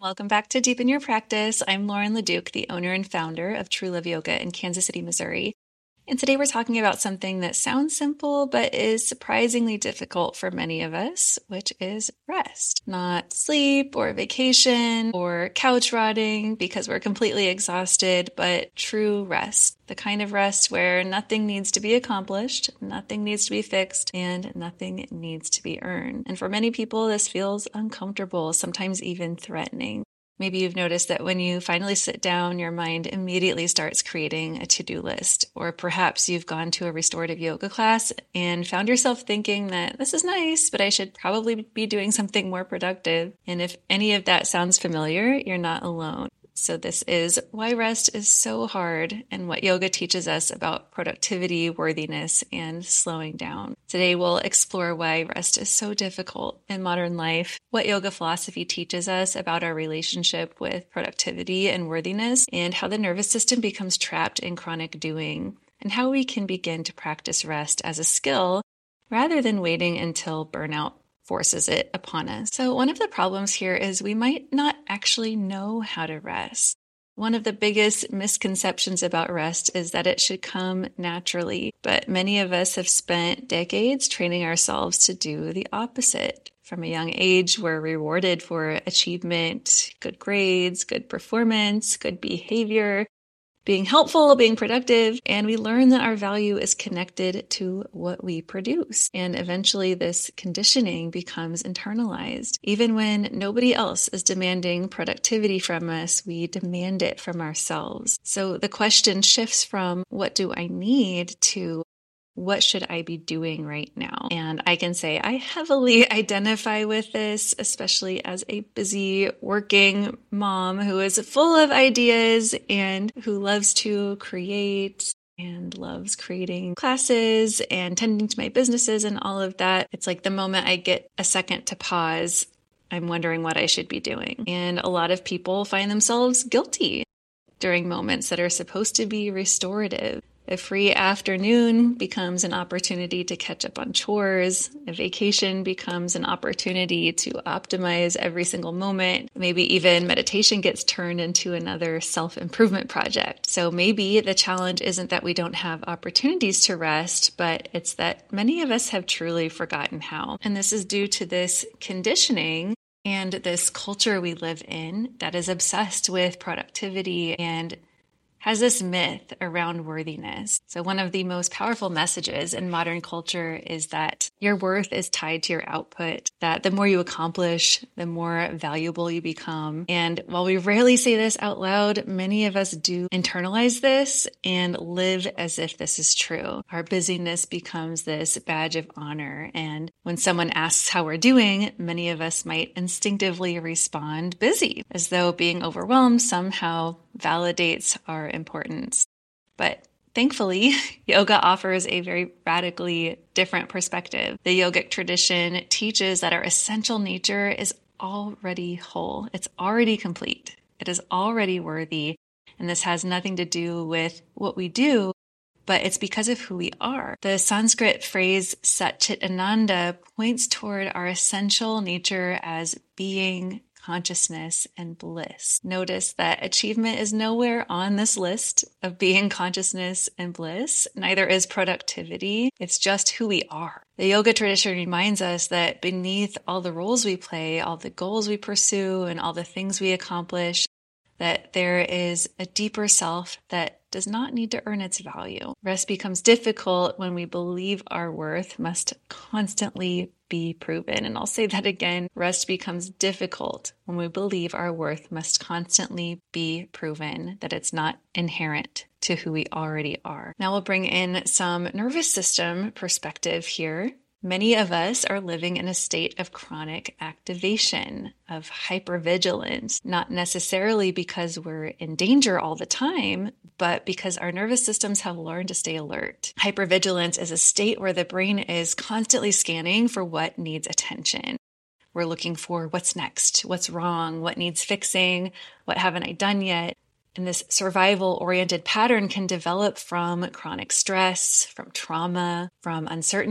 Welcome back to Deepen Your Practice. I'm Lauren LeDuc, the owner and founder of True Love Yoga in Kansas City, Missouri. And today we're talking about something that sounds simple, but is surprisingly difficult for many of us, which is rest. Not sleep or vacation or couch rotting because we're completely exhausted, but true rest. The kind of rest where nothing needs to be accomplished, nothing needs to be fixed, and nothing needs to be earned. And for many people, this feels uncomfortable, sometimes even threatening. Maybe you've noticed that when you finally sit down, your mind immediately starts creating a to-do list. Or perhaps you've gone to a restorative yoga class and found yourself thinking that this is nice, but I should probably be doing something more productive. And if any of that sounds familiar, you're not alone. So this is why rest is so hard and what yoga teaches us about productivity, worthiness, and slowing down. Today we'll explore why rest is so difficult in modern life, what yoga philosophy teaches us about our relationship with productivity and worthiness, and how the nervous system becomes trapped in chronic doing, and how we can begin to practice rest as a skill rather than waiting until burnout forces it upon us. So one of the problems here is we might not actually know how to rest. One of the biggest misconceptions about rest is that it should come naturally, but many of us have spent decades training ourselves to do the opposite. From a young age, we're rewarded for achievement, good grades, good performance, good behavior, being helpful, being productive, and we learn that our value is connected to what we produce. And eventually this conditioning becomes internalized. Even when nobody else is demanding productivity from us, we demand it from ourselves. So the question shifts from what do I need to what should I be doing right now? And I can say I heavily identify with this, especially as a busy working mom who is full of ideas and who loves to create and loves creating classes and tending to my businesses and all of that. It's like the moment I get a second to pause, I'm wondering what I should be doing. And a lot of people find themselves guilty during moments that are supposed to be restorative. A free afternoon becomes an opportunity to catch up on chores. A vacation becomes an opportunity to optimize every single moment. Maybe even meditation gets turned into another self-improvement project. So maybe the challenge isn't that we don't have opportunities to rest, but it's that many of us have truly forgotten how. And this is due to this conditioning and this culture we live in that is obsessed with productivity and has this myth around worthiness. So one of the most powerful messages in modern culture is that your worth is tied to your output, that the more you accomplish, the more valuable you become. And while we rarely say this out loud, many of us do internalize this and live as if this is true. Our busyness becomes this badge of honor. And when someone asks how we're doing, many of us might instinctively respond busy, as though being overwhelmed somehow validates our importance. But thankfully, yoga offers a very radically different perspective. The yogic tradition teaches that our essential nature is already whole. It's already complete. It is already worthy. And this has nothing to do with what we do, but it's because of who we are. The Sanskrit phrase Satchit Ananda points toward our essential nature as being consciousness and bliss. Notice that achievement is nowhere on this list of being consciousness and bliss. Neither is productivity. It's just who we are. The yoga tradition reminds us that beneath all the roles we play, all the goals we pursue, and all the things we accomplish, that there is a deeper self that does not need to earn its value. Rest becomes difficult when we believe our worth must constantly be proven. And I'll say that again. Rest becomes difficult when we believe our worth must constantly be proven, that it's not inherent to who we already are. Now we'll bring in some nervous system perspective here. Many of us are living in a state of chronic activation, of hypervigilance, not necessarily because we're in danger all the time, but because our nervous systems have learned to stay alert. Hypervigilance is a state where the brain is constantly scanning for what needs attention. We're looking for what's next, what's wrong, what needs fixing, what haven't I done yet. And this survival-oriented pattern can develop from chronic stress, from trauma, from uncertainty.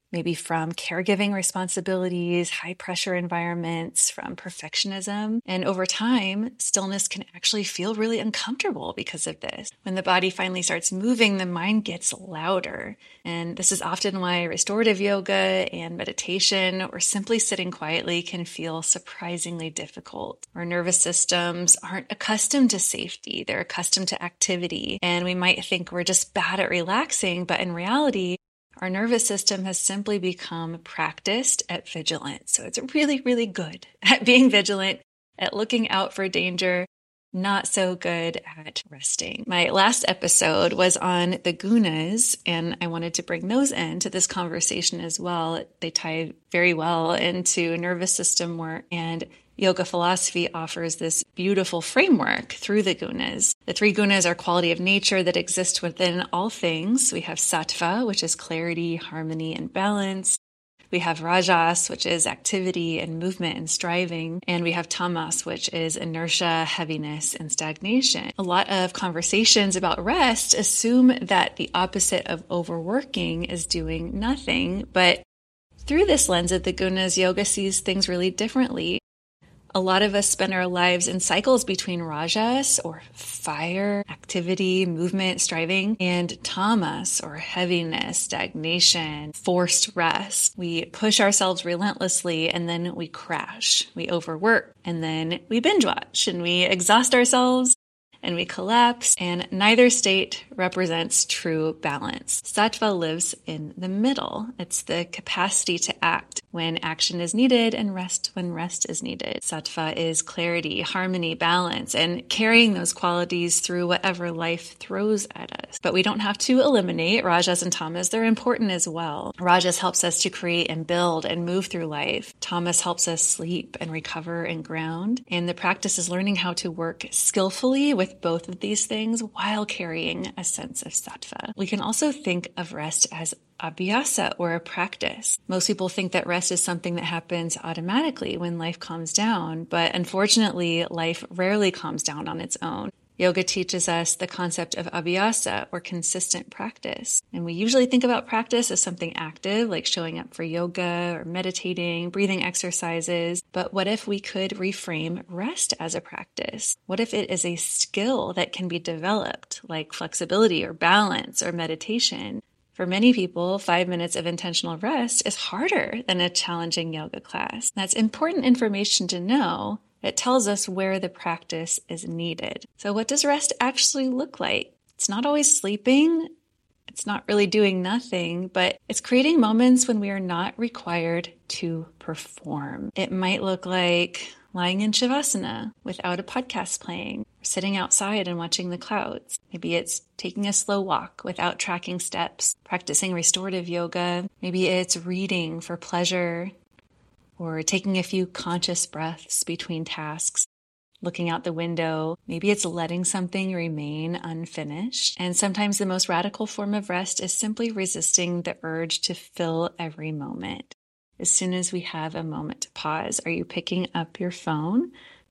maybe from caregiving responsibilities, high pressure environments, from perfectionism. And over time, stillness can actually feel really uncomfortable because of this. When the body finally starts moving, the mind gets louder. And this is often why restorative yoga and meditation or simply sitting quietly can feel surprisingly difficult. Our nervous systems aren't accustomed to safety. They're accustomed to activity. And we might think we're just bad at relaxing, but in reality, our nervous system has simply become practiced at vigilance. So it's really, really good at being vigilant, at looking out for danger, not so good at resting. My last episode was on the gunas, and I wanted to bring those into this conversation as well. They tie very well into nervous system work, and yoga philosophy offers this beautiful framework through the gunas. The three gunas are quality of nature that exist within all things. We have sattva, which is clarity, harmony, and balance. We have rajas, which is activity and movement and striving. And we have tamas, which is inertia, heaviness, and stagnation. A lot of conversations about rest assume that the opposite of overworking is doing nothing. But through this lens of the gunas, yoga sees things really differently. A lot of us spend our lives in cycles between rajas, or fire, activity, movement, striving, and tamas, or heaviness, stagnation, forced rest. We push ourselves relentlessly and then we crash. We overwork and then we binge watch and we exhaust ourselves and we collapse, and neither state represents true balance. Sattva lives in the middle. It's the capacity to act when action is needed and rest when rest is needed. Sattva is clarity, harmony, balance, and carrying those qualities through whatever life throws at us. But we don't have to eliminate rajas and tamas. They're important as well. Rajas helps us to create and build and move through life. Tamas helps us sleep and recover and ground. And the practice is learning how to work skillfully with both of these things while carrying a sense of sattva. We can also think of rest as abhyasa, or a practice. Most people think that rest is something that happens automatically when life calms down, but unfortunately, life rarely calms down on its own. Yoga teaches us the concept of abhyasa, or consistent practice. And we usually think about practice as something active, like showing up for yoga or meditating, breathing exercises. But what if we could reframe rest as a practice? What if it is a skill that can be developed, like flexibility or balance or meditation? For many people, 5 minutes of intentional rest is harder than a challenging yoga class. That's important information to know. It tells us where the practice is needed. So what does rest actually look like? It's not always sleeping. It's not really doing nothing, but it's creating moments when we are not required to perform. It might look like lying in Shavasana without a podcast playing, or sitting outside and watching the clouds. Maybe it's taking a slow walk without tracking steps, practicing restorative yoga. Maybe it's reading for pleasure, or taking a few conscious breaths between tasks, looking out the window. Maybe it's letting something remain unfinished. And sometimes the most radical form of rest is simply resisting the urge to fill every moment. As soon as we have a moment to pause, are you picking up your phone?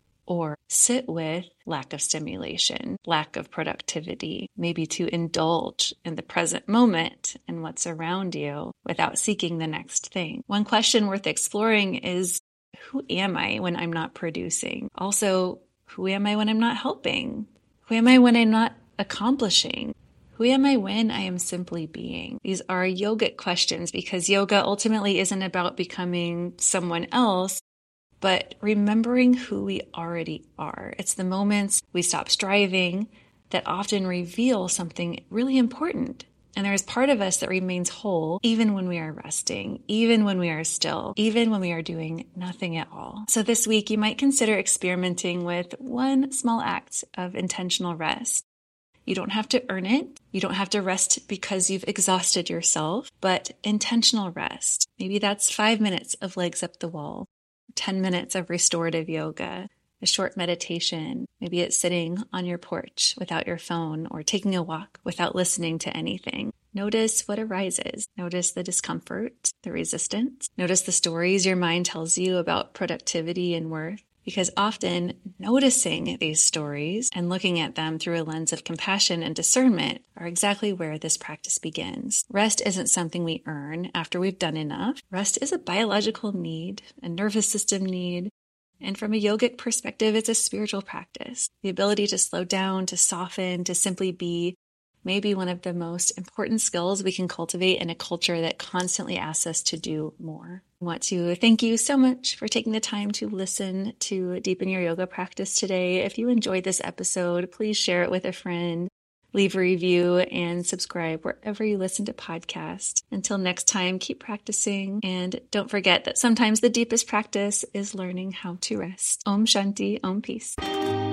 Or sit with lack of stimulation, lack of productivity, maybe to indulge in the present moment and what's around you without seeking the next thing. One question worth exploring is, who am I when I'm not producing? Also, who am I when I'm not helping? Who am I when I'm not accomplishing? Who am I when I am simply being? These are yogic questions because yoga ultimately isn't about becoming someone else, but remembering who we already are. It's the moments we stop striving that often reveal something really important. And there is part of us that remains whole even when we are resting, even when we are still, even when we are doing nothing at all. So this week, you might consider experimenting with one small act of intentional rest. You don't have to earn it. You don't have to rest because you've exhausted yourself, but intentional rest. Maybe that's 5 minutes of legs up the wall, 10 minutes of restorative yoga, a short meditation. Maybe it's sitting on your porch without your phone or taking a walk without listening to anything. Notice what arises. Notice the discomfort, the resistance. Notice the stories your mind tells you about productivity and worth. because often noticing these stories and looking at them through a lens of compassion and discernment are exactly where this practice begins. Rest isn't something we earn after we've done enough. Rest is a biological need, a nervous system need, and from a yogic perspective, it's a spiritual practice. The ability to slow down, to soften, to simply be may be one of the most important skills we can cultivate in a culture that constantly asks us to do more. I want to thank you so much for taking the time to listen to Deepen Your Yoga Practice today. If you enjoyed this episode, please share it with a friend, leave a review, and subscribe wherever you listen to podcasts. Until next time, keep practicing, and don't forget that sometimes the deepest practice is learning how to rest. Om Shanti, Om Peace.